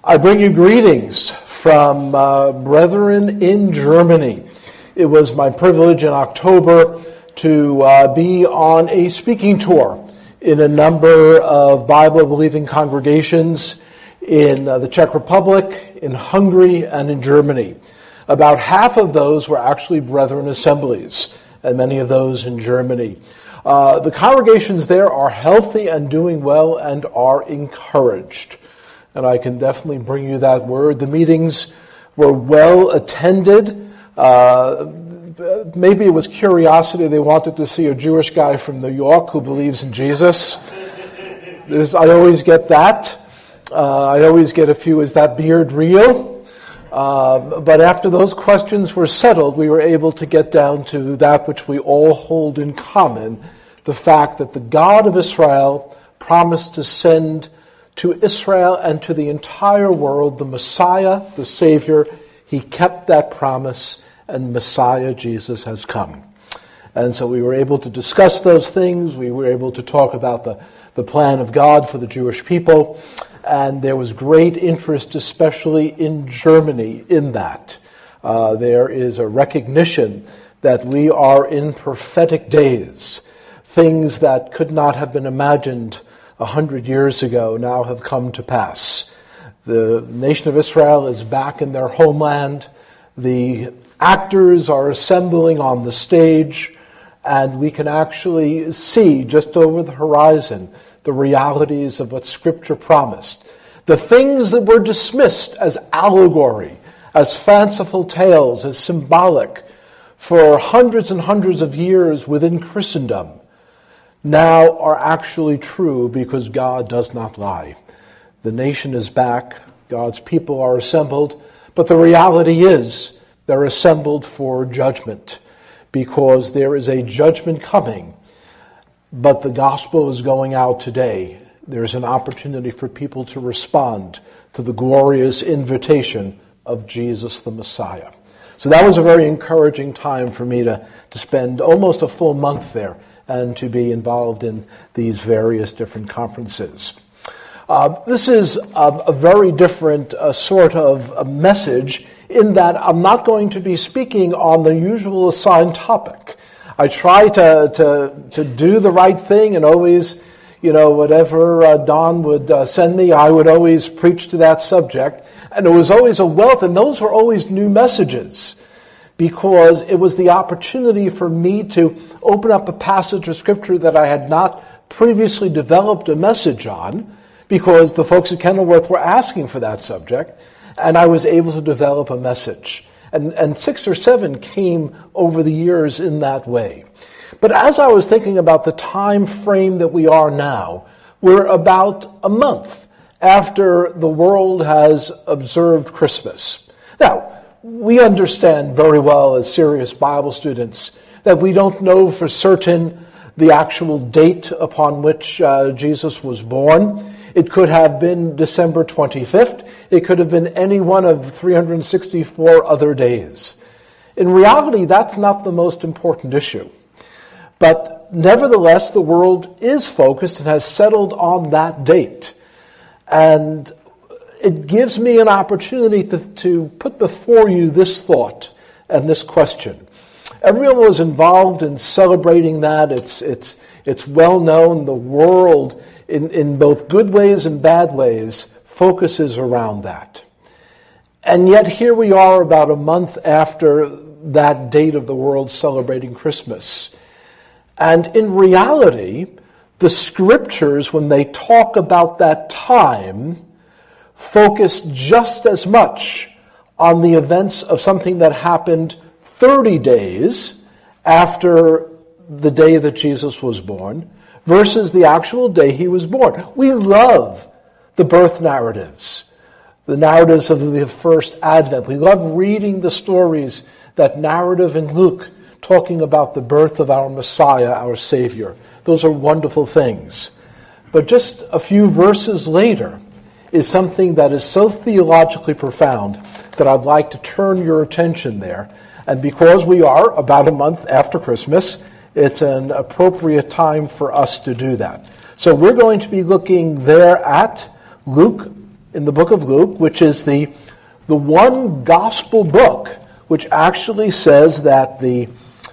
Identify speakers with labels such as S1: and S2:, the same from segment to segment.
S1: I bring you greetings from brethren in Germany. It was my privilege in October to be on a speaking tour in a number of Bible-believing congregations in the Czech Republic, in Hungary, and in Germany. About half of those were actually brethren assemblies, and many of those in Germany. The congregations there are healthy and doing well and are encouraged. And I can definitely bring you that word. The meetings were well attended. Maybe it was curiosity. They wanted to see a Jewish guy from New York who believes in Jesus. I always get that. I always get a few, is that beard real? But after those questions were settled, we were able to get down to that which we all hold in common, the fact that the God of Israel promised to send to Israel and to the entire world the Messiah, the Savior. He kept that promise, and Messiah Jesus has come. And so we were able to discuss those things. We were able to talk about the plan of God for the Jewish people. And there was great interest, especially in Germany, in that. There is a recognition that we are in prophetic days. Things that could not have been imagined 100 years ago now have come to pass. The nation of Israel is back in their homeland. The actors are assembling on the stage, and we can actually see just over the horizon the realities of what Scripture promised. The things that were dismissed as allegory, as fanciful tales, as symbolic for hundreds and hundreds of years within Christendom, now are actually true because God does not lie. The nation is back, God's people are assembled, but the reality is they're assembled for judgment because there is a judgment coming, but the gospel is going out today. There's an opportunity for people to respond to the glorious invitation of Jesus the Messiah. So that was a very encouraging time for me to spend almost a full month there and to be involved in these various different conferences. This is a very different sort of a message in that I'm not going to be speaking on the usual assigned topic. I try to do the right thing and always, whatever Don would send me, I would always preach to that subject. And it was always a wealth, and those were always new messages, because it was the opportunity for me to open up a passage of Scripture that I had not previously developed a message on, because the folks at Kenilworth were asking for that subject, and I was able to develop a message. And 6 or 7 came over the years in that way. But as I was thinking about the time frame that we are now, we're about a month after the world has observed Christmas. Now, we understand very well as serious Bible students that we don't know for certain the actual date upon which Jesus was born. It could have been December 25th. It could have been any one of 364 other days. In reality, that's not the most important issue. But nevertheless, the world is focused and has settled on that date. And it gives me an opportunity to put before you this thought and this question. Everyone was involved in celebrating that. It's well known. The world, in both good ways and bad ways, focuses around that. And yet here we are about a month after that date of the world celebrating Christmas. And in reality, the Scriptures, when they talk about that time, focus just as much on the events of something that happened 30 days after the day that Jesus was born versus the actual day he was born. We love the birth narratives, the narratives of the first Advent. We love reading the stories, that narrative in Luke, talking about the birth of our Messiah, our Savior. Those are wonderful things. But just a few verses later is something that is so theologically profound that I'd like to turn your attention there. And because we are about a month after Christmas, it's an appropriate time for us to do that. So we're going to be looking there at Luke in the book of Luke, which is the one gospel book which actually says that the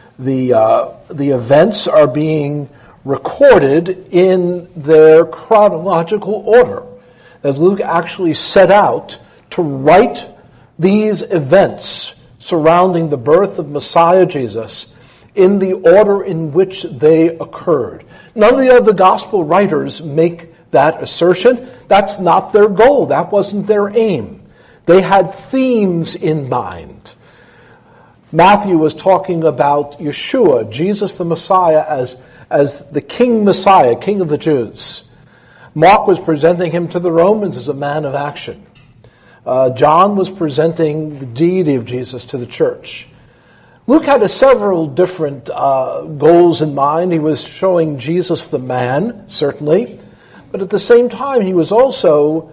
S1: events are being recorded in their chronological order. That Luke actually set out to write these events surrounding the birth of Messiah Jesus in the order in which they occurred. None of the other gospel writers make that assertion. That's not their goal. That wasn't their aim. They had themes in mind. Matthew was talking about Yeshua, Jesus the Messiah, as the King Messiah, King of the Jews. Mark was presenting him to the Romans as a man of action. John was presenting the deity of Jesus to the church. Luke had several different goals in mind. He was showing Jesus the man, certainly, but at the same time he was also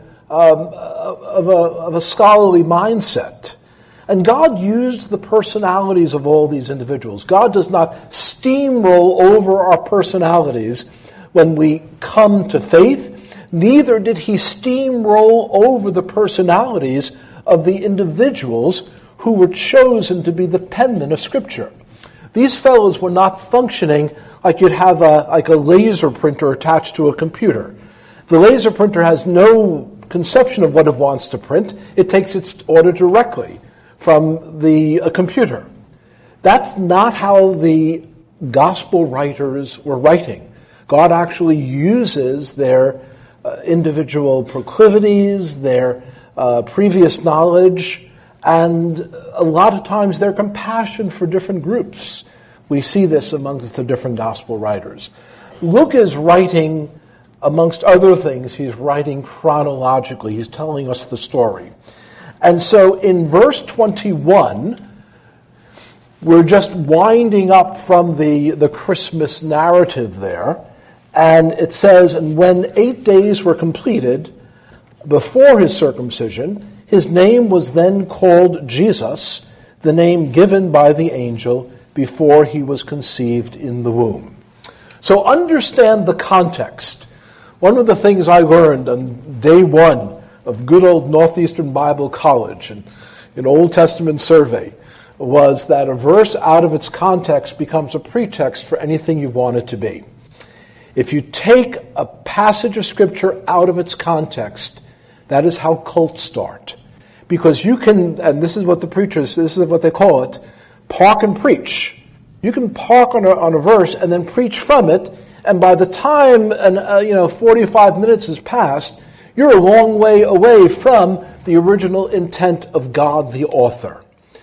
S1: of a scholarly mindset. And God used the personalities of all these individuals. God does not steamroll over our personalities when we come to faith. Neither did he steamroll over the personalities of the individuals who were chosen to be the penman of Scripture. These fellows were not functioning like you'd have a laser printer attached to a computer. The laser printer has no conception of what it wants to print. It takes its order directly from the computer. That's not how the gospel writers were writing. God actually uses their individual proclivities, their previous knowledge, and a lot of times their compassion for different groups. We see this amongst the different gospel writers. Luke is writing, amongst other things, he's writing chronologically. He's telling us the story. And so in verse 21, we're just winding up from the Christmas narrative there. And it says, and when 8 days were completed before his circumcision, his name was then called Jesus, the name given by the angel before he was conceived in the womb. So understand the context. One of the things I learned on day one of good old Northeastern Bible College and an Old Testament survey was that a verse out of its context becomes a pretext for anything you want it to be. If you take a passage of Scripture out of its context, that is how cults start. Because you can, and this is what the preachers, this is what they call it, park and preach. You can park on a verse and then preach from it, and by the time 45 minutes has passed, you're a long way away from the original intent of God, the author.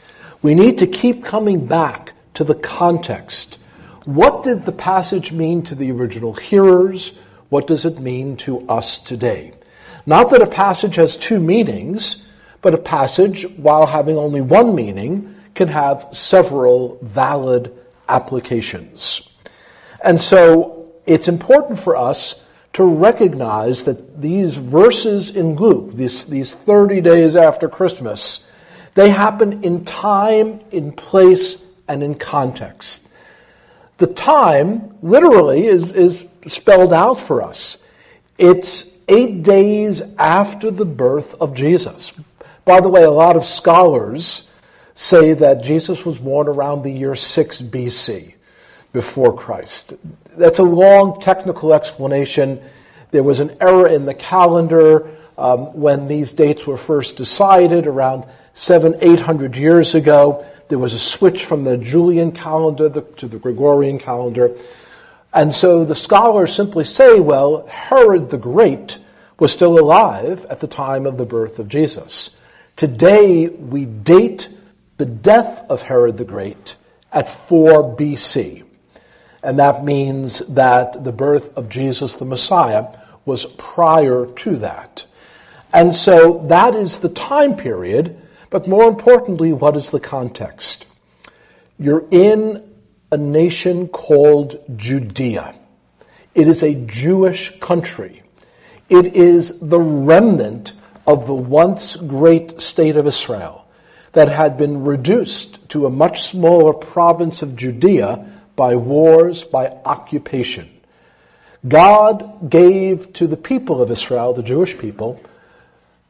S1: We need to keep coming back to the context. What did the passage mean to the original hearers? What does it mean to us today? Not that a passage has two meanings, but a passage, while having only one meaning, can have several valid applications. And so it's important for us to recognize that these verses in Luke, these 30 days after Christmas, they happen in time, in place, and in context. The time, literally, is spelled out for us. It's 8 days after the birth of Jesus. By the way, a lot of scholars say that Jesus was born around the year 6 BC, before Christ. That's a long technical explanation. There was an error in the calendar when these dates were first decided around 700-800 years ago. There was a switch from the Julian calendar to the Gregorian calendar. And so the scholars simply say, well, Herod the Great was still alive at the time of the birth of Jesus. Today, we date the death of Herod the Great at 4 BC. And that means that the birth of Jesus the Messiah was prior to that. And so that is the time period, but more importantly, what is the context? You're in a nation called Judea. It is a Jewish country. It is the remnant of the once great state of Israel that had been reduced to a much smaller province of Judea by wars, by occupation. God gave to the people of Israel, the Jewish people,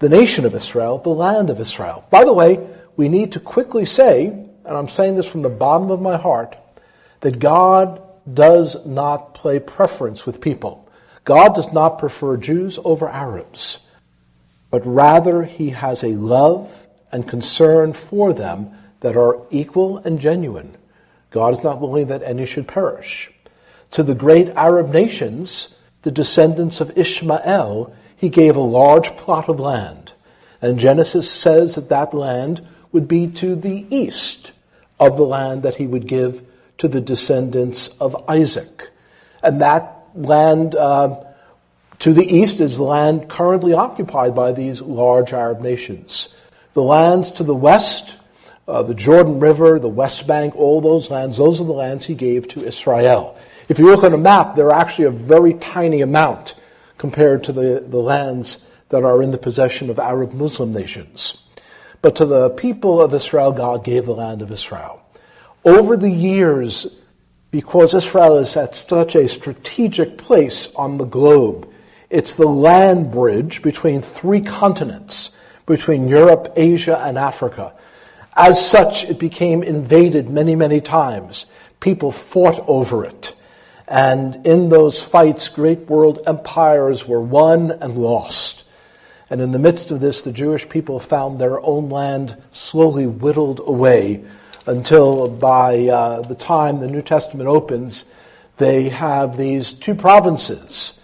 S1: the nation of Israel, the land of Israel. By the way, we need to quickly say, and I'm saying this from the bottom of my heart, that God does not play preference with people. God does not prefer Jews over Arabs, but rather he has a love and concern for them that are equal and genuine. God is not willing that any should perish. To the great Arab nations, the descendants of Ishmael, he gave a large plot of land. And Genesis says that that land would be to the east of the land that he would give to the descendants of Isaac. And that land to the east is the land currently occupied by these large Arab nations. The lands to the west, the Jordan River, the West Bank, all those lands, those are the lands he gave to Israel. If you look on a map, they're actually a very tiny amount compared to the lands that are in the possession of Arab Muslim nations. But to the people of Israel, God gave the land of Israel. Over the years, because Israel is at such a strategic place on the globe, it's the land bridge between three continents, between Europe, Asia, and Africa. As such, it became invaded many, many times. People fought over it. And in those fights, great world empires were won and lost. And in the midst of this, the Jewish people found their own land slowly whittled away until by the time the New Testament opens, they have these two provinces,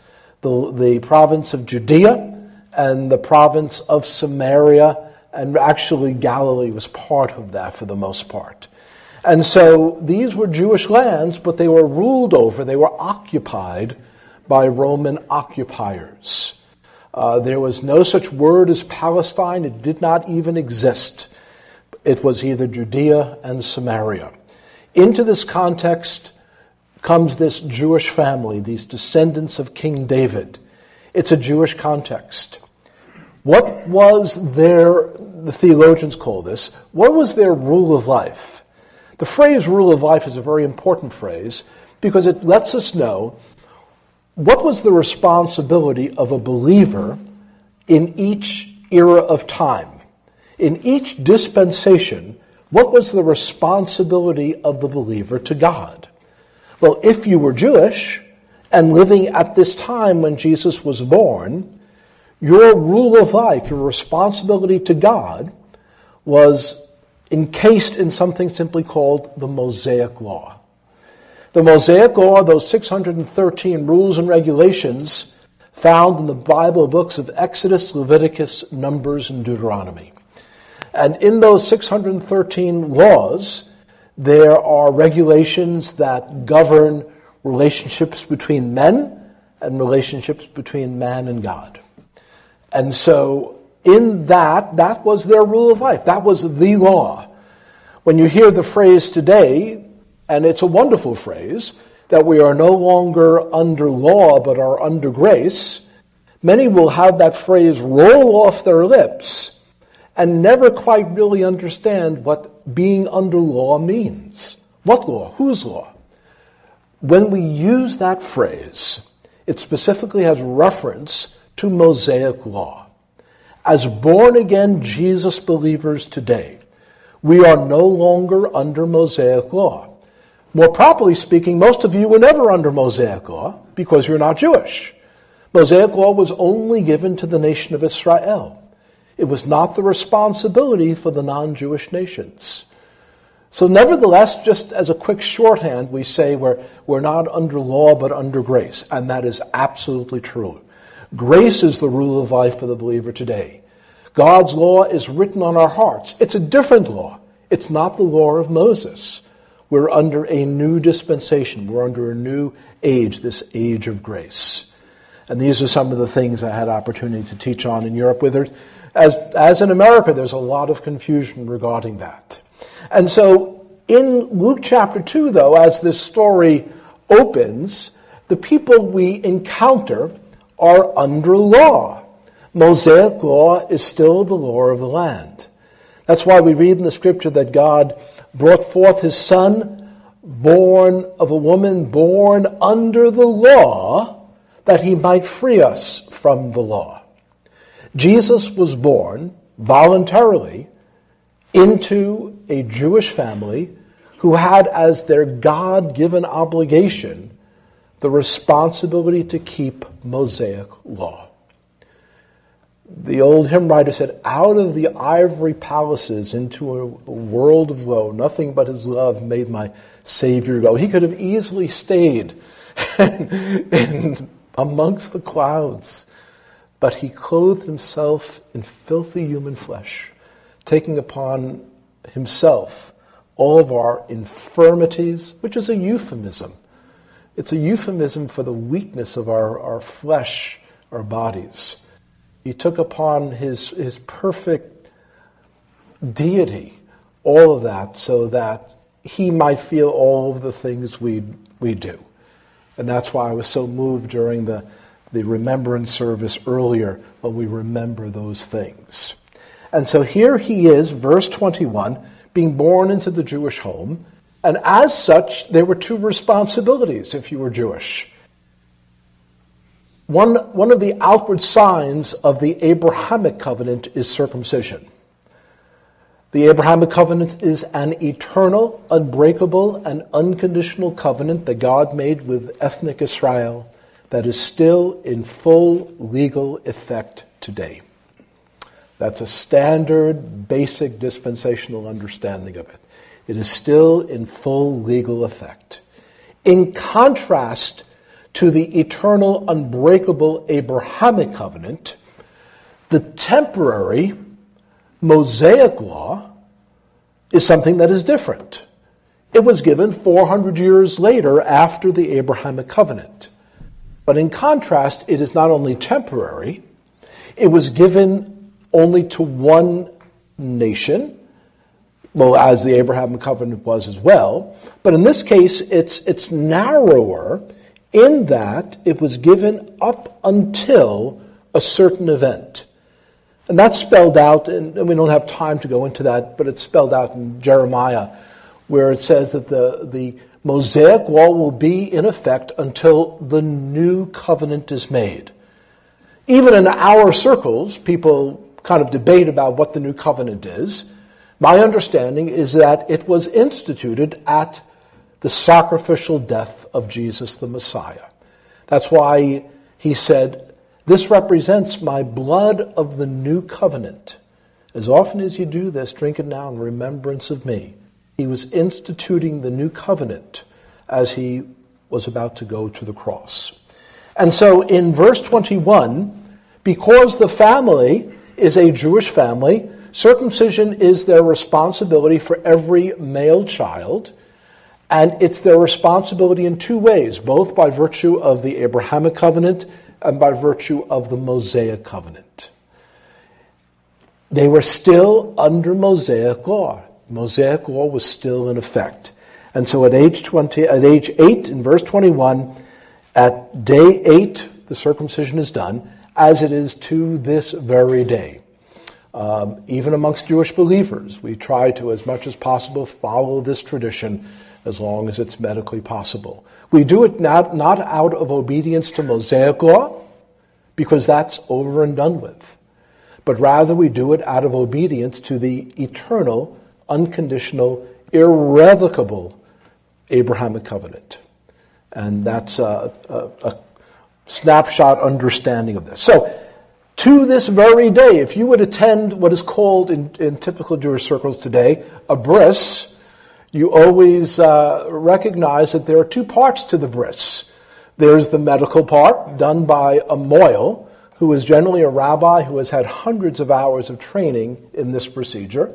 S1: the province of Judea and the province of Samaria, and actually Galilee was part of that for the most part. And so these were Jewish lands, but they were ruled over, they were occupied by Roman occupiers. There was no such word as Palestine. It did not even exist. It was either Judea and Samaria. Into this context comes this Jewish family, these descendants of King David. It's a Jewish context. What was the theologians call this, what was their rule of life? The phrase rule of life is a very important phrase because it lets us know what was the responsibility of a believer in each era of time. In each dispensation, what was the responsibility of the believer to God? Well, if you were Jewish and living at this time when Jesus was born, your rule of life, your responsibility to God, was encased in something simply called the Mosaic Law. The Mosaic Law, those 613 rules and regulations found in the Bible books of Exodus, Leviticus, Numbers, and Deuteronomy. And in those 613 laws, there are regulations that govern relationships between men and relationships between man and God. And so in that was their rule of life. That was the law. When you hear the phrase today, and it's a wonderful phrase, that we are no longer under law but are under grace, many will have that phrase roll off their lips and never quite really understand what being under law means. What law? Whose law? When we use that phrase, it specifically has reference to Mosaic law. As born-again Jesus believers today, we are no longer under Mosaic law. More properly speaking, most of you were never under Mosaic law because you're not Jewish. Mosaic law was only given to the nation of Israel. It was not the responsibility for the non-Jewish nations. So nevertheless, just as a quick shorthand, we say we're not under law but under grace, and that is absolutely true. Grace is the rule of life for the believer today. God's law is written on our hearts. It's a different law. It's not the law of Moses. We're under a new dispensation. We're under a new age, this age of grace. And these are some of the things I had opportunity to teach on in Europe. As in America, there's a lot of confusion regarding that. And so in Luke chapter 2, though, as this story opens, the people we encounter are under law. Mosaic law is still the law of the land. That's why we read in the scripture that God brought forth his son, born of a woman, born under the law, that he might free us from the law. Jesus was born voluntarily into a Jewish family who had as their God-given obligation the responsibility to keep Mosaic law. The old hymn writer said, out of the ivory palaces into a world of woe, nothing but his love made my Savior go. He could have easily stayed amongst the clouds, but he clothed himself in filthy human flesh, taking upon himself all of our infirmities, which is a euphemism. It's a euphemism for the weakness of our flesh, our bodies. He took upon his perfect deity all of that so that he might feel all of the things we do. And that's why I was so moved during the remembrance service earlier when we remember those things. And so here he is, verse 21, being born into the Jewish home. And as such, there were two responsibilities if you were Jewish. One of the outward signs of the Abrahamic covenant is circumcision. The Abrahamic covenant is an eternal, unbreakable, and unconditional covenant that God made with ethnic Israel that is still in full legal effect today. That's a standard, basic dispensational understanding of it. It is still in full legal effect. In contrast to the eternal, unbreakable Abrahamic covenant, the temporary Mosaic law is something that is different. It was given 400 years later after the Abrahamic covenant. But in contrast, it is not only temporary, it was given only to one nation, well, as the Abrahamic covenant was as well. But in this case, it's narrower in that it was given up until a certain event. And that's spelled out, and we don't have time to go into that, but it's spelled out in Jeremiah, where it says that the Mosaic law will be in effect until the new covenant is made. Even in our circles, people kind of debate about what the new covenant is. My understanding is that it was instituted at the sacrificial death of Jesus the Messiah. That's why he said, this represents my blood of the new covenant. As often as you do this, drink it now in remembrance of me. He was instituting the new covenant as he was about to go to the cross. And so in verse 21, because the family is a Jewish family, circumcision is their responsibility for every male child, and it's their responsibility in two ways, both by virtue of the Abrahamic covenant and by virtue of the Mosaic covenant. They were still under Mosaic law. Mosaic law was still in effect. And so at age 8, in verse 21, at day 8, the circumcision is done, as it is to this very day. Even amongst Jewish believers, we try to, as much as possible, follow this tradition as long as it's medically possible. We do it not out of obedience to Mosaic law, because that's over and done with, but rather we do it out of obedience to the eternal, unconditional, irrevocable Abrahamic covenant. And that's a snapshot understanding of this. So, to this very day, if you would attend what is called in typical Jewish circles today, a bris, you always recognize that there are two parts to the bris. There's the medical part done by a moil, who is generally a rabbi who has had hundreds of hours of training in this procedure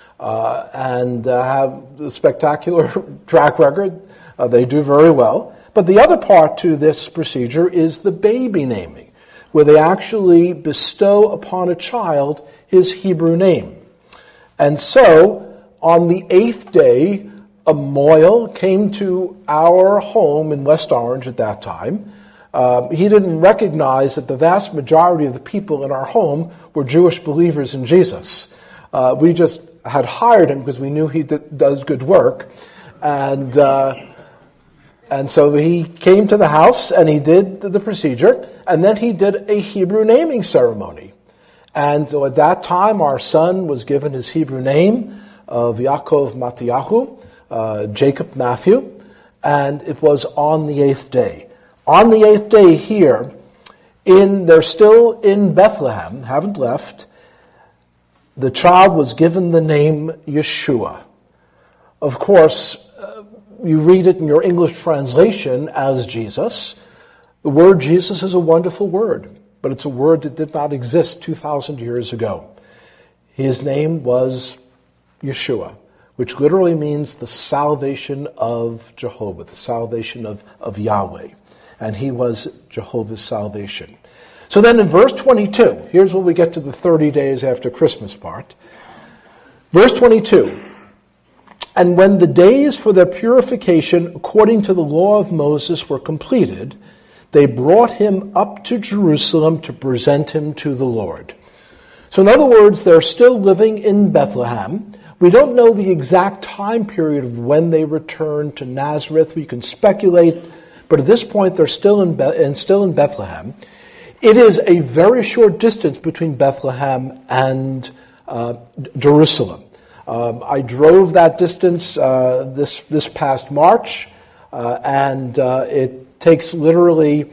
S1: and have a spectacular track record. They do very well. But the other part to this procedure is the baby naming, where they actually bestow upon a child his Hebrew name. And so, on the 8th day, a moil came to our home in West Orange at that time. He didn't recognize that the vast majority of the people in our home were Jewish believers in Jesus. We just had hired him because we knew he does good work. And so he came to the house and he did the procedure, and then he did a Hebrew naming ceremony. And so at that time, our son was given his Hebrew name of Yaakov Mattiyahu, Jacob Matthew, and it was on the 8th day. On the 8th day here, they're still in Bethlehem, haven't left, the child was given the name Yeshua. Of course, you read it in your English translation as Jesus. The word Jesus is a wonderful word, but it's a word that did not exist 2,000 years ago. His name was Yeshua, which literally means the salvation of Jehovah, the salvation of Yahweh. And he was Jehovah's salvation. So then in verse 22, here's when we get to the 30 days after Christmas part. Verse 22, and when the days for their purification according to the law of Moses were completed, they brought him up to Jerusalem to present him to the Lord. So in other words, they're still living in Bethlehem. We don't know the exact time period of when they returned to Nazareth. We can speculate, but at this point they're still in Bethlehem. It is a very short distance between Bethlehem and Jerusalem. I drove that distance this past March, and it takes literally,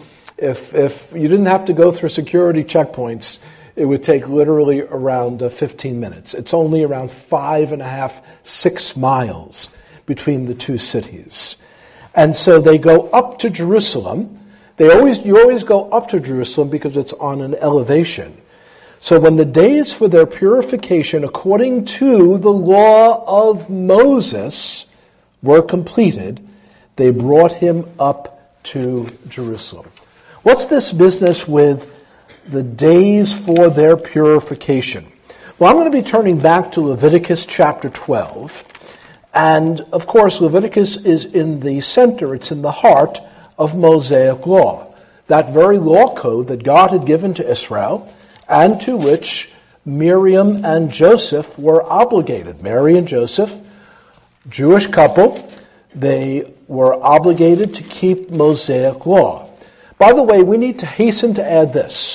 S1: if you didn't have to go through security checkpoints, it would take literally around 15 minutes. It's only around 5.5, 6 miles between the two cities. And so they go up to Jerusalem. You always go up to Jerusalem because it's on an elevation. So when the days for their purification according to the law of Moses were completed, they brought him up to Jerusalem. What's this business with the days for their purification? Well, I'm going to be turning back to Leviticus chapter 12. And, of course, Leviticus is in the center, it's in the heart of Mosaic law. That very law code that God had given to Israel and to which Miriam and Joseph were obligated. Mary and Joseph, Jewish couple, they were obligated to keep Mosaic law. By the way, we need to hasten to add this.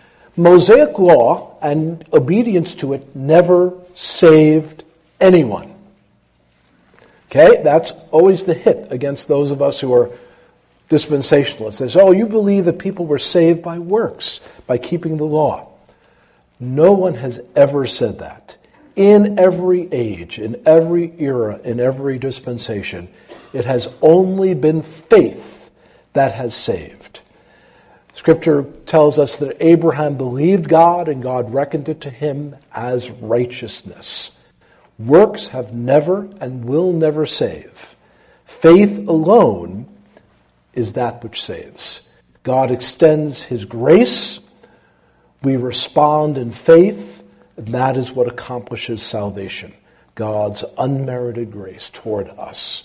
S1: Mosaic law and obedience to it never saved anyone. Okay, that's always the hit against those of us who are dispensationalists. They say, you believe that people were saved by works, by keeping the law. No one has ever said that. In every age, in every era, in every dispensation, it has only been faith that has saved. Scripture tells us that Abraham believed God and God reckoned it to him as righteousness. Works have never and will never save. Faith alone is that which saves. God extends his grace. We respond in faith, and that is what accomplishes salvation. God's unmerited grace toward us.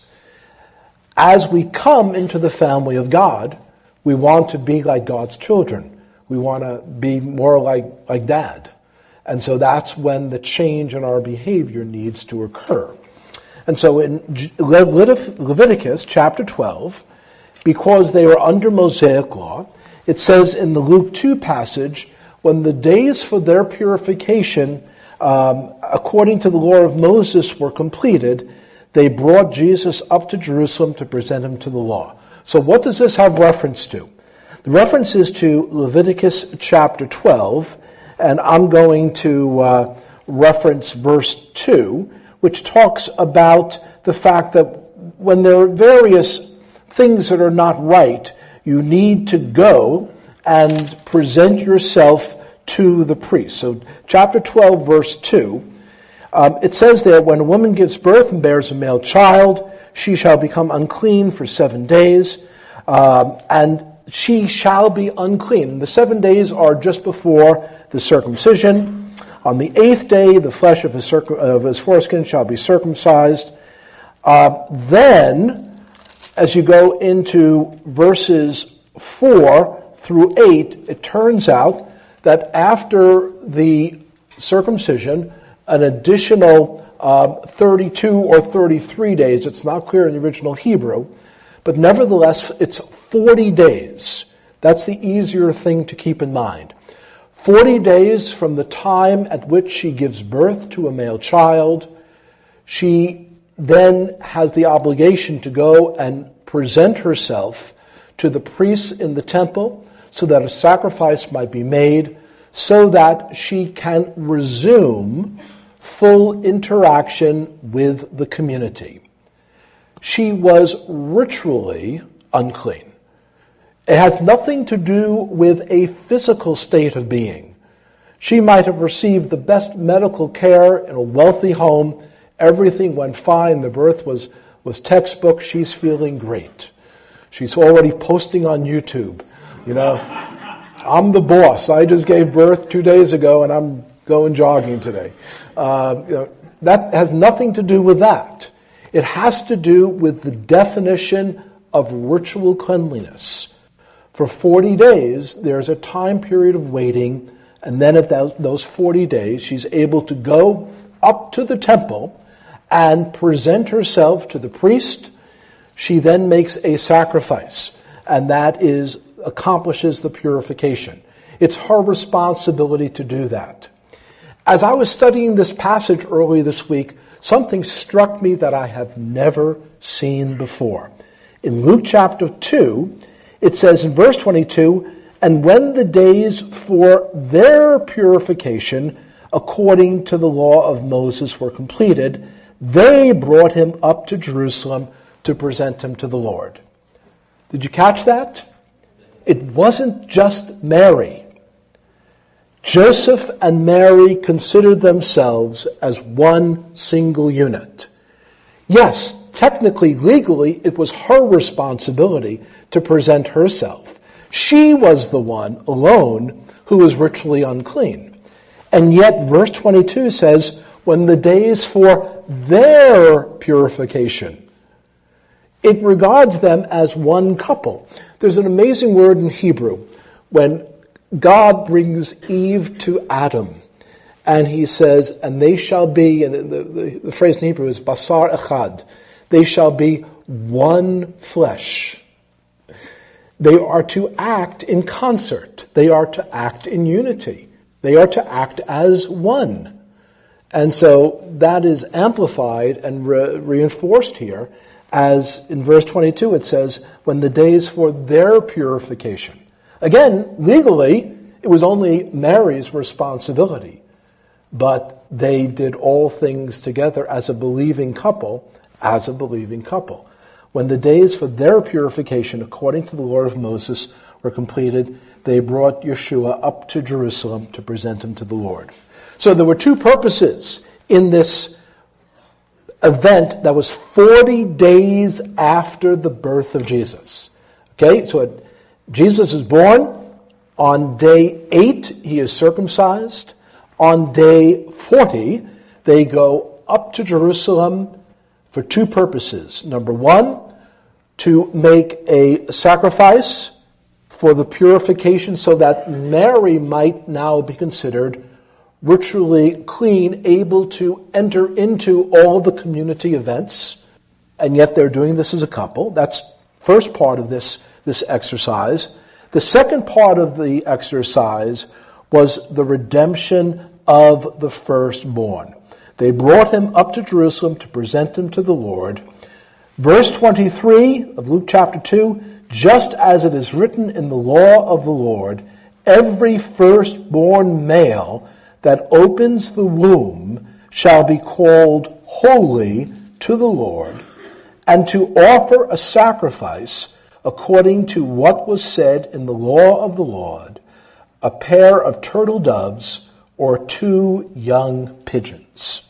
S1: As we come into the family of God, we want to be like God's children. We want to be more like Dad. And so that's when the change in our behavior needs to occur. And so in Leviticus chapter 12, because they were under Mosaic law, it says in the Luke 2 passage, when the days for their purification, according to the law of Moses, were completed, they brought Jesus up to Jerusalem to present him to the law. So what does this have reference to? The reference is to Leviticus chapter 12, and I'm going to reference verse 2, which talks about the fact that when there are various things that are not right, you need to go and present yourself to the priest. So chapter 12, verse 2, it says there, when a woman gives birth and bears a male child, she shall become unclean for 7 days, and she shall be unclean. And the 7 days are just before the circumcision. On the 8th day, the flesh of his foreskin shall be circumcised. Then, as you go into verses 4 through 8, it turns out that after the circumcision, an additional 32 or 33 days, it's not clear in the original Hebrew, but nevertheless, it's 40 days. That's the easier thing to keep in mind. 40 days from the time at which she gives birth to a male child, she then has the obligation to go and present herself to the priests in the temple so that a sacrifice might be made so that she can resume full interaction with the community. She was ritually unclean. It has nothing to do with a physical state of being. She might have received the best medical care in a wealthy home. Everything went fine. The birth was textbook. She's feeling great. She's already posting on YouTube. I'm the boss. I just gave birth 2 days ago and I'm going jogging today. That has nothing to do with that. It has to do with the definition of ritual cleanliness. For 40 days, there's a time period of waiting, and then at those 40 days, she's able to go up to the temple and present herself to the priest. She then makes a sacrifice, and that accomplishes the purification. It's her responsibility to do that. As I was studying this passage early this week, something struck me that I have never seen before. In Luke chapter 2, it says in verse 22, "And when the days for their purification, according to the law of Moses, were completed, they brought him up to Jerusalem to present him to the Lord." Did you catch that? It wasn't just Mary. Joseph and Mary considered themselves as one single unit. Yes, technically, legally, it was her responsibility to present herself. She was the one alone who was ritually unclean. And yet, verse 22 says, when the days for their purification, it regards them as one couple. There's an amazing word in Hebrew when God brings Eve to Adam, and he says, and they shall be, and the phrase in Hebrew is basar echad, they shall be one flesh. They are to act in concert. They are to act in unity. They are to act as one. And so that is amplified and reinforced here, as in verse 22 it says, when the days for their purification. Again, legally, it was only Mary's responsibility, but they did all things together as a believing couple, When the days for their purification, according to the law of Moses, were completed, they brought Yeshua up to Jerusalem to present him to the Lord. So there were two purposes in this event that was 40 days after the birth of Jesus. Okay, so Jesus is born. On day 8, he is circumcised. On day 40, they go up to Jerusalem for two purposes. Number one, to make a sacrifice for the purification so that Mary might now be considered ritually clean, able to enter into all the community events, and yet they're doing this as a couple. That's first part of this exercise. The second part of the exercise was the redemption of the firstborn. They brought him up to Jerusalem to present him to the Lord. Verse 23 of Luke chapter 2, just as it is written in the law of the Lord, every firstborn male that opens the womb shall be called holy to the Lord, and to offer a sacrifice according to what was said in the law of the Lord, a pair of turtle doves or 2 young pigeons.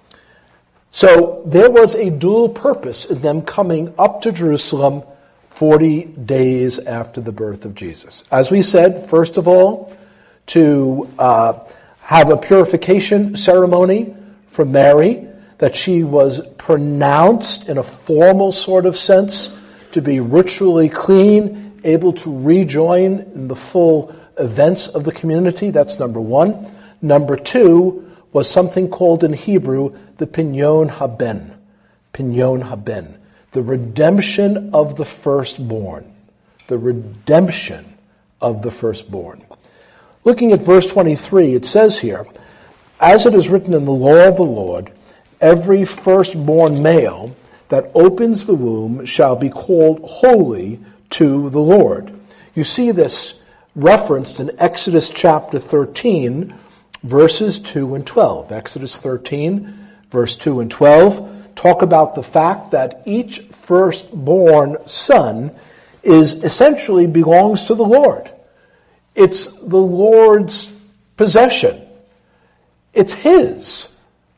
S1: So there was a dual purpose in them coming up to Jerusalem 40 days after the birth of Jesus. As we said, first of all, to have a purification ceremony for Mary, that she was pronounced in a formal sort of sense to be ritually clean, able to rejoin in the full events of the community. That's number one. Number two was something called in Hebrew the Pinyon Haben. Pinyon Haben. The redemption of the firstborn. The redemption of the firstborn. Looking at verse 23, it says here, "As it is written in the law of the Lord, every firstborn male that opens the womb shall be called holy to the Lord." You see this referenced in Exodus chapter 13, verses 2 and 12. Exodus 13, verse 2 and 12 talk about the fact that each firstborn son essentially belongs to the Lord. It's the Lord's possession. It's his.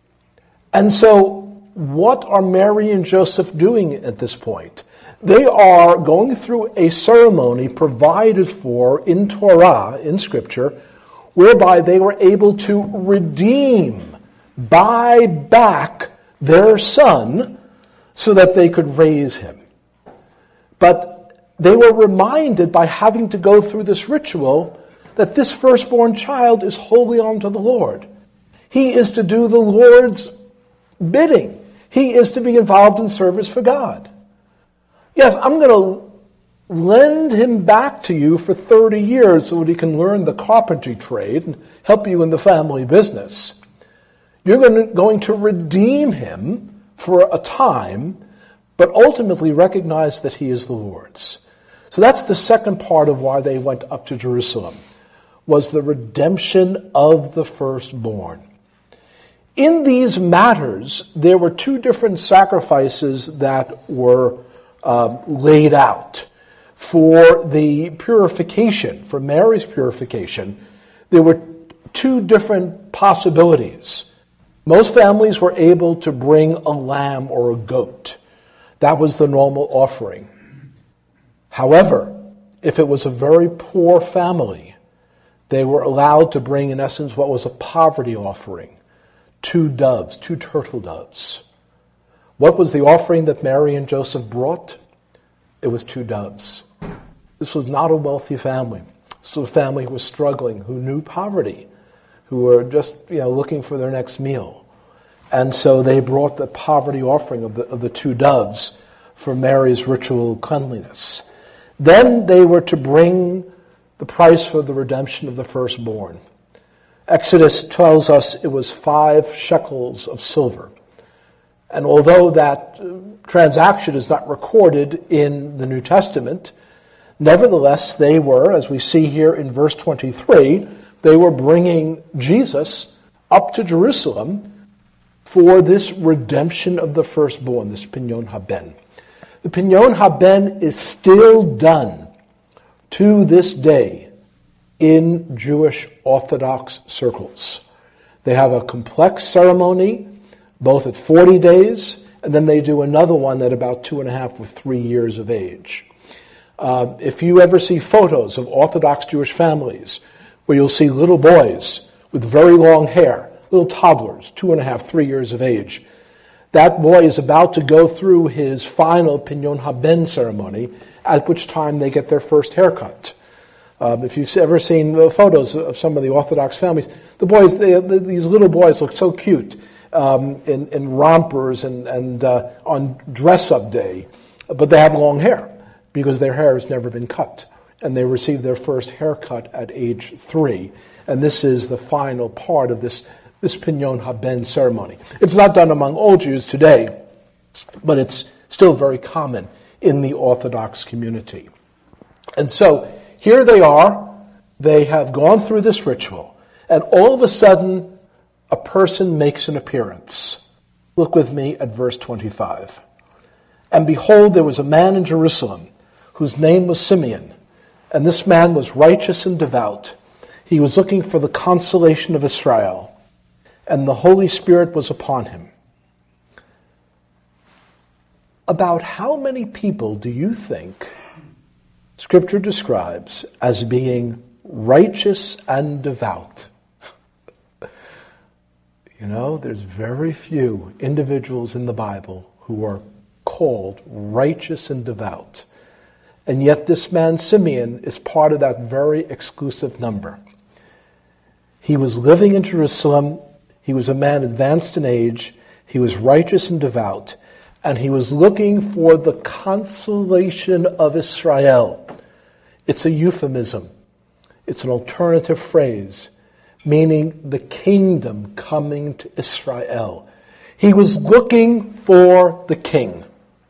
S1: And so what are Mary and Joseph doing at this point? They are going through a ceremony provided for in Torah, in Scripture, whereby they were able to redeem, buy back their son so that they could raise him. But they were reminded by having to go through this ritual that this firstborn child is holy unto the Lord. He is to do the Lord's bidding. He is to be involved in service for God. Yes, I'm going to lend him back to you for 30 years so that he can learn the carpentry trade and help you in the family business. You're going to redeem him for a time, but ultimately recognize that he is the Lord's. So that's the second part of why they went up to Jerusalem, was the redemption of the firstborn. In these matters, there were two different sacrifices that were laid out. For the purification, for Mary's purification, there were two different possibilities. Most families were able to bring a lamb or a goat. That was the normal offering. However, if it was a very poor family, they were allowed to bring, in essence, what was a poverty offering. 2 doves, 2 turtle doves. What was the offering that Mary and Joseph brought? It was 2 doves. This was not a wealthy family. This was a family who was struggling, who knew poverty, who were just looking for their next meal. And so they brought the poverty offering of the 2 doves for Mary's ritual cleanliness. Then they were to bring the price for the redemption of the firstborn. Exodus tells us it was 5 shekels of silver. And although that transaction is not recorded in the New Testament, nevertheless they were, as we see here in verse 23, they were bringing Jesus up to Jerusalem for this redemption of the firstborn, this Pinyon Haben. The Pinyon Haben is still done to this day in Jewish Orthodox circles. They have a complex ceremony, both at 40 days, and then they do another one at about 2.5 or 3 years of age. If you ever see photos of Orthodox Jewish families where you'll see little boys with very long hair, little toddlers, 2.5, 3 years of age, that boy is about to go through his final Pinyon Haben ceremony, at which time they get their first haircut. If you've ever seen photos of some of the Orthodox families, these little boys look so cute in rompers and on dress-up day, but they have long hair because their hair has never been cut. And they receive their first haircut at age 3. And this is the final part of this Pinyon Haben ceremony. It's not done among all Jews today, but it's still very common in the Orthodox community. And so here they are. They have gone through this ritual. And all of a sudden, a person makes an appearance. Look with me at verse 25. "And behold, there was a man in Jerusalem whose name was Simeon. And this man was righteous and devout. He was looking for the consolation of Israel. And the Holy Spirit was upon him." About how many people do you think Scripture describes as being righteous and devout? There's very few individuals in the Bible who are called righteous and devout. And yet this man, Simeon, is part of that very exclusive number. He was living in Jerusalem. He was a man advanced in age. He was righteous and devout. And he was looking for the consolation of Israel. It's a euphemism. It's an alternative phrase, meaning the kingdom coming to Israel. He was looking for the king.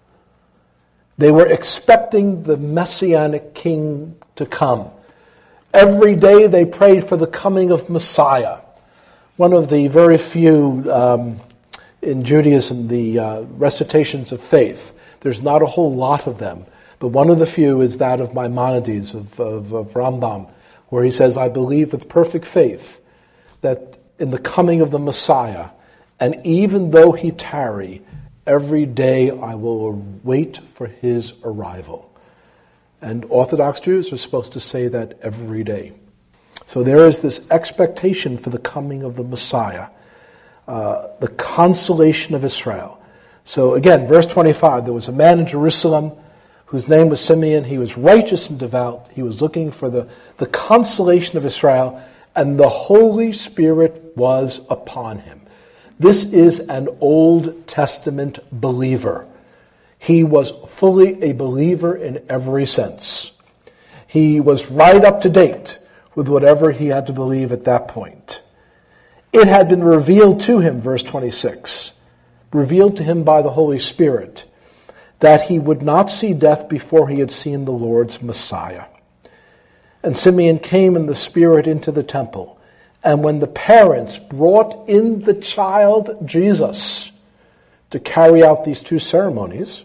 S1: They were expecting the Messianic king to come. Every day they prayed for the coming of Messiah. One of the very few in Judaism, the recitations of faith. There's not a whole lot of them, but one of the few is that of Maimonides, of Rambam, where he says, I believe with perfect faith that in the coming of the Messiah, and even though he tarry, every day I will wait for his arrival. And Orthodox Jews are supposed to say that every day. So there is this expectation for the coming of the Messiah, the consolation of Israel. So again, verse 25, there was a man in Jerusalem whose name was Simeon. He was righteous and devout. He was looking for the consolation of Israel, and the Holy Spirit was upon him. This is an Old Testament believer. He was fully a believer in every sense. He was right up to date with whatever he had to believe at that point. It had been revealed to him, verse 26, revealed to him by the Holy Spirit, that he would not see death before he had seen the Lord's Messiah. And Simeon came in the Spirit into the temple. And when the parents brought in the child Jesus to carry out these two ceremonies,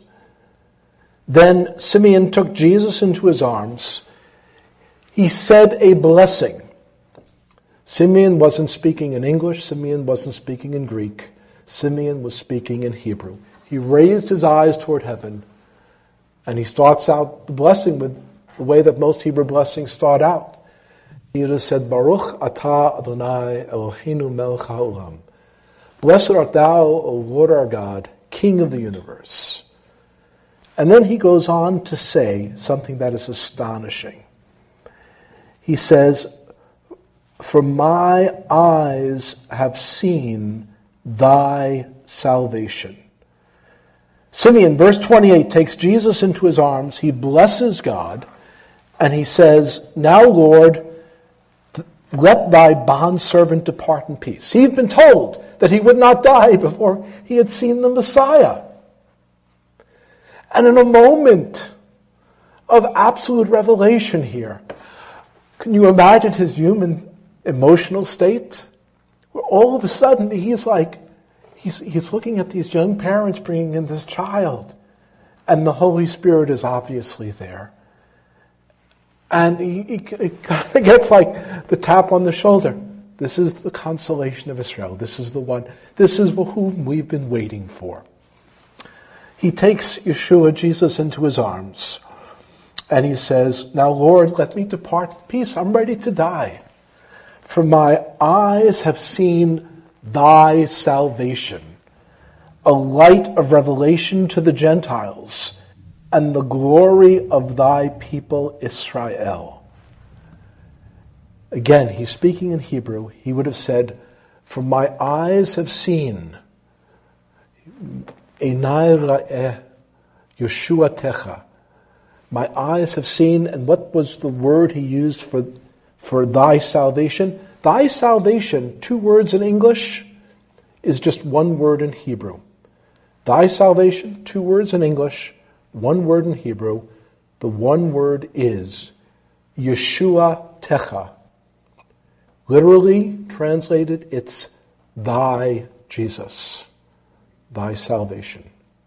S1: then Simeon took Jesus into his arms. He said a blessing. Simeon wasn't speaking in English. Simeon wasn't speaking in Greek. Simeon was speaking in Hebrew. He raised his eyes toward heaven, and he starts out the blessing with the way that most Hebrew blessings start out. He just said, Baruch atah Adonai Eloheinu melech haolam. Blessed art thou, O Lord our God, King of the universe. And then he goes on to say something that is astonishing. He says, for my eyes have seen thy salvation. Simeon, verse 28, takes Jesus into his arms. He blesses God, and he says, now, Lord, let thy bondservant depart in peace. He had been told that he would not die before he had seen the Messiah. And in a moment of absolute revelation here, can you imagine his human emotional state? Where all of a sudden he's looking at these young parents bringing in this child, and the Holy Spirit is obviously there. And he kind of gets like the tap on the shoulder. This is the consolation of Israel. This is the one. This is whom we've been waiting for. He takes Yeshua, Jesus, into his arms, and he says, now, Lord, let me depart in peace. I'm ready to die. For my eyes have seen thy salvation, a light of revelation to the Gentiles, and the glory of thy people Israel. Again, he's speaking in Hebrew. He would have said, for my eyes have seen, Einai ra'eh Yeshuatecha. My eyes have seen, and what was the word he used for thy salvation? Thy salvation, 2 words in English, is just 1 word in Hebrew. Thy salvation, 2 words in English, 1 word in Hebrew. The 1 word is Yeshua Techa. Literally translated, it's thy Jesus, thy salvation.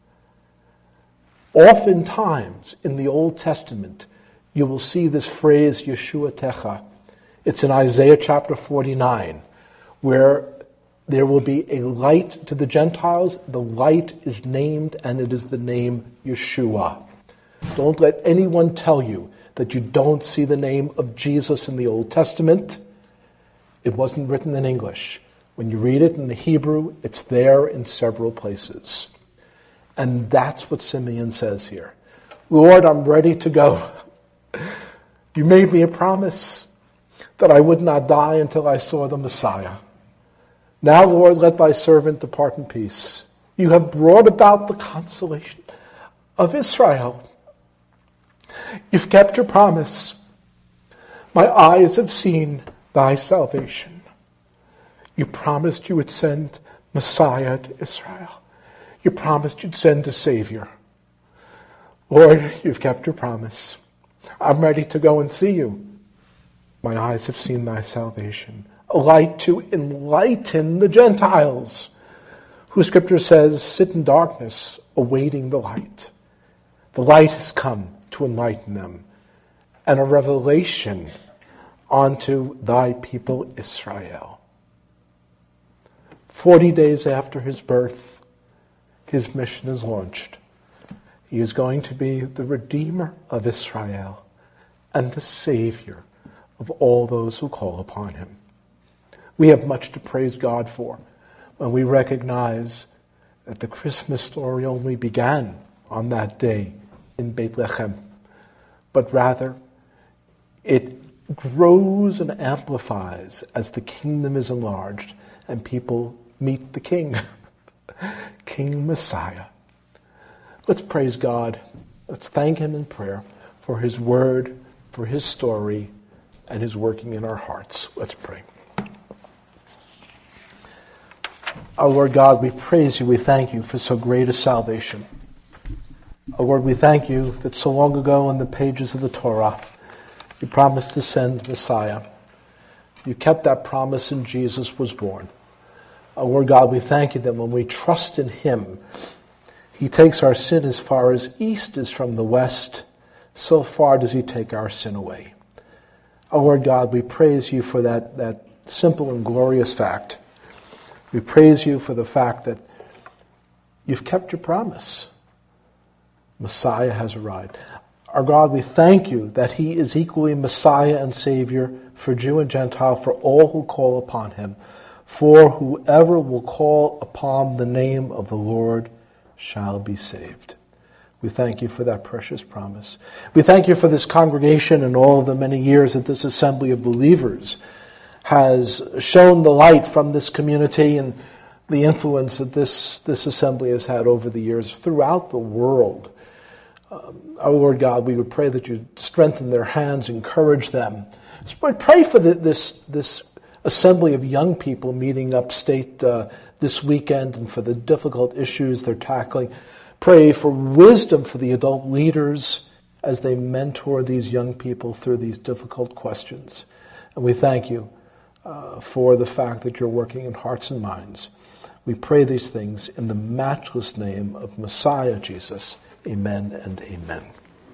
S1: Oftentimes in the Old Testament, you will see this phrase Yeshua Techa. It's in Isaiah chapter 49, where there will be a light to the Gentiles. The light is named, and it is the name Yeshua. Don't let anyone tell you that you don't see the name of Jesus in the Old Testament. It wasn't written in English. When you read it in the Hebrew, it's there in several places. And that's what Simeon says here. Lord, I'm ready to go. You made me a promise that I would not die until I saw the Messiah. Now, Lord, let thy servant depart in peace. You have brought about the consolation of Israel. You've kept your promise. My eyes have seen thy salvation. You promised you would send Messiah to Israel. You promised you'd send a Savior. Lord, you've kept your promise. I'm ready to go and see you. My eyes have seen thy salvation, a light to enlighten the Gentiles, who Scripture says sit in darkness, awaiting the light. The light has come to enlighten them, and a revelation unto thy people Israel. 40 days after his birth, his mission is launched. He is going to be the Redeemer of Israel and the Savior of all those who call upon him. We have much to praise God for when we recognize that the Christmas story only began on that day in Bethlehem, but rather it grows and amplifies as the kingdom is enlarged and people meet the King, King Messiah. Let's praise God. Let's thank him in prayer for his word, for his story, and his working in our hearts. Let's pray. Our Lord God, we praise you, we thank you for so great a salvation. Our Lord, we thank you that so long ago in the pages of the Torah, you promised to send Messiah. You kept that promise and Jesus was born. Our Lord God, we thank you that when we trust in him, he takes our sin as far as east is from the west, so far does he take our sin away. Our Lord God, we praise you for that simple and glorious fact. We praise you for the fact that you've kept your promise. Messiah has arrived. Our God, we thank you that he is equally Messiah and Savior for Jew and Gentile, for all who call upon him. For whoever will call upon the name of the Lord shall be saved. We thank you for that precious promise. We thank you for this congregation and all of the many years that this assembly of believers has shown the light from this community and the influence that this assembly has had over the years throughout the world. Our Lord God, we would pray that you strengthen their hands, encourage them. So we pray for this assembly of young people meeting upstate this weekend and for the difficult issues they're tackling. Pray for wisdom for the adult leaders as they mentor these young people through these difficult questions. And we thank you for the fact that you're working in hearts and minds. We pray these things in the matchless name of Messiah Jesus. Amen and amen.